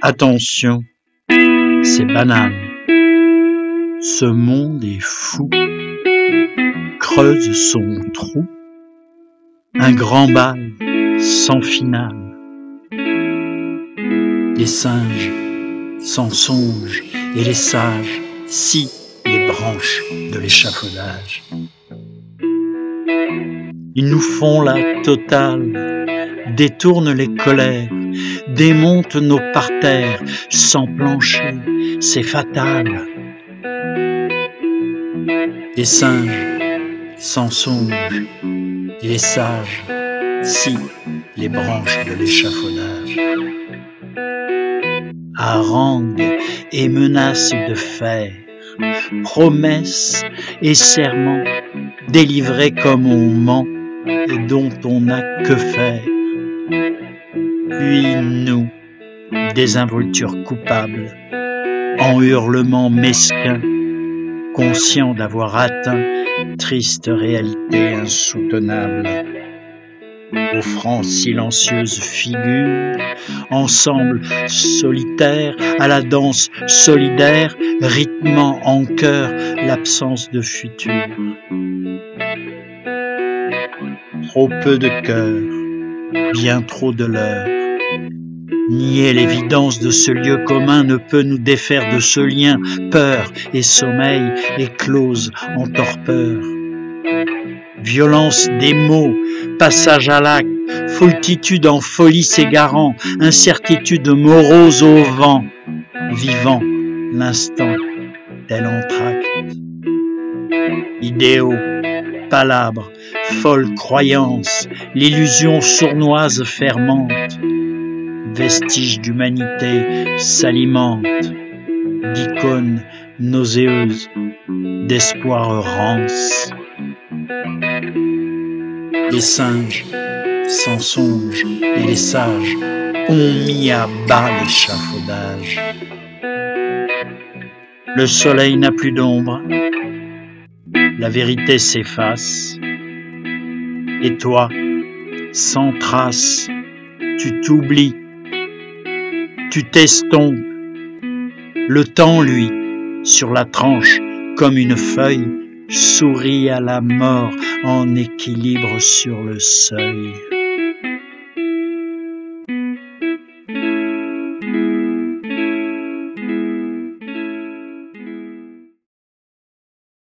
Attention, c'est banal. Ce monde est fou. Creuse son trou. Un grand bal sans finale. Les singes s'en songent et les sages scient les branches de l'échafaudage. Ils nous font la totale, détournent les colères, démontent nos parterres, sans plancher, c'est fatal. Les singes s'en songent et les sages scient les branches de l'échafaudage. Harangues et menaces de fer, promesses et serments, délivrés comme on ment et dont on n'a que faire. Puis nous, désinvoltures coupables, en hurlements mesquins, conscients d'avoir atteint triste réalité insoutenable. Offrant silencieuses figures, ensemble solitaire, à la danse solidaire, rythmant en chœur l'absence de futur. Trop peu de cœur, bien trop de l'heure. Nier l'évidence de ce lieu commun ne peut nous défaire de ce lien. Peur et sommeil éclosent en torpeur. Violence des mots, passage à l'acte, foultitude en folie s'égarant, incertitude morose au vent, vivant l'instant tel entr'acte. Idéaux, palabres, folles croyances, l'illusion sournoise fermente, vestiges d'humanité s'alimentent, d'icônes nauséeuses, d'espoir rance. Les singes s'en songent et les sages ont mis à bas l'échafaudage. Le soleil n'a plus d'ombre, la vérité s'efface, et toi, sans trace, tu t'oublies, tu t'estompes. Le temps, lui, sur la tranche, comme une feuille, sourit à la mort en équilibre sur le seuil.